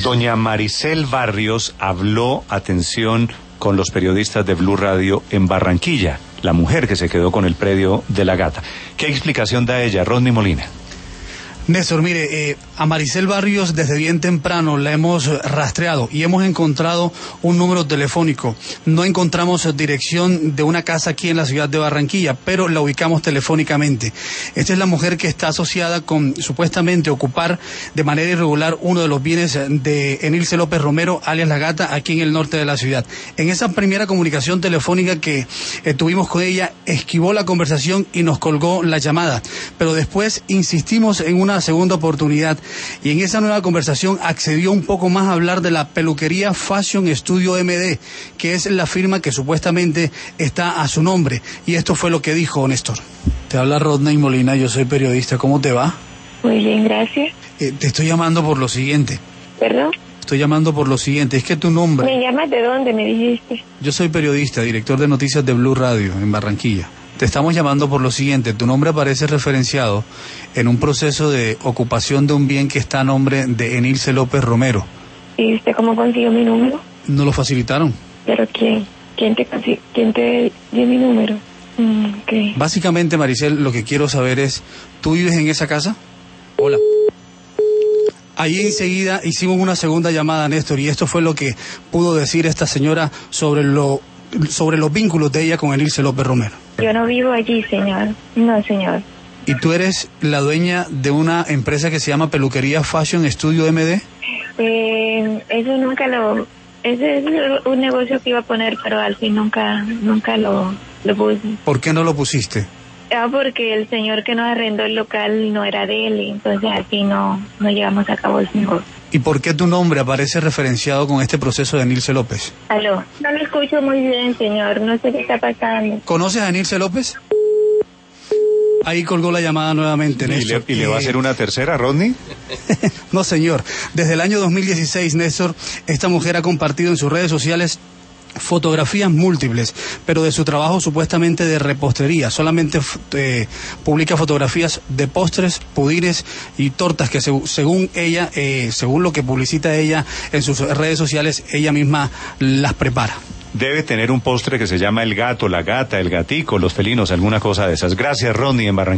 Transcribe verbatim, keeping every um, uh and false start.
Doña Maricel Barrios habló, atención, con los periodistas de Blue Radio en Barranquilla, la mujer que se quedó con el predio de La Gata. ¿Qué explicación da ella, Rodney Molina? Néstor, mire, eh, a Maricel Barrios desde bien temprano la hemos rastreado y hemos encontrado un número telefónico. No encontramos dirección de una casa aquí en la ciudad de Barranquilla, pero la ubicamos telefónicamente. Esta es la mujer que está asociada con supuestamente ocupar de manera irregular uno de los bienes de Enilce López Romero, alias La Gata, aquí en el norte de la ciudad. En esa primera comunicación telefónica que eh, tuvimos con ella, esquivó la conversación y nos colgó la llamada, pero después insistimos en una segunda oportunidad y en esa nueva conversación accedió un poco más a hablar de la peluquería Fashion Studio M D, que es la firma que supuestamente está a su nombre, y esto fue lo que dijo Néstor. Te habla Rodney Molina, yo soy periodista, ¿cómo te va? Muy bien, gracias. Eh, te estoy llamando por lo siguiente. ¿Perdón? Estoy llamando por lo siguiente, es que tu nombre... ¿Me llamas de dónde, me dijiste? Yo soy periodista, director de noticias de Blue Radio en Barranquilla. Te estamos llamando por lo siguiente, tu nombre aparece referenciado en un proceso de ocupación de un bien que está a nombre de Enilce López Romero. ¿Y usted cómo consiguió mi número? ¿No lo facilitaron? ¿Pero quién? ¿Quién te, quién te dio mi número? Mm, okay. Básicamente, Maricel, lo que quiero saber es, ¿tú vives en esa casa? Hola. Ahí enseguida hicimos una segunda llamada, Néstor, y esto fue lo que pudo decir esta señora sobre lo sobre los vínculos de ella con Enilce López Romero. Yo no vivo allí, señor. No, señor. ¿Y tú eres la dueña de una empresa que se llama Peluquería Fashion Studio M D? Eh, eso nunca lo... Ese es un negocio que iba a poner, pero al fin nunca nunca lo, lo puse. ¿Por qué no lo pusiste? Ah, porque el señor que nos arrendó el local no era de él, y entonces al fin no, no llevamos a cabo el negocio. ¿Y por qué tu nombre aparece referenciado con este proceso de Enilce López? Aló, no lo escucho muy bien, señor, no sé qué está pasando. ¿Conoces a Enilce López? Ahí colgó la llamada nuevamente, Néstor. ¿Y le, y le va a hacer una tercera, Rodney? No, señor. Desde el año dos mil dieciséis, Néstor, esta mujer ha compartido en sus redes sociales fotografías múltiples, pero de su trabajo supuestamente de repostería. Solamente eh, publica fotografías de postres, pudines y tortas que se, según ella, eh, según lo que publicita ella en sus redes sociales, ella misma las prepara. Debe tener un postre que se llama el gato, la gata, el gatico, los felinos, alguna cosa de esas. Gracias, Rodney, en Barranquilla.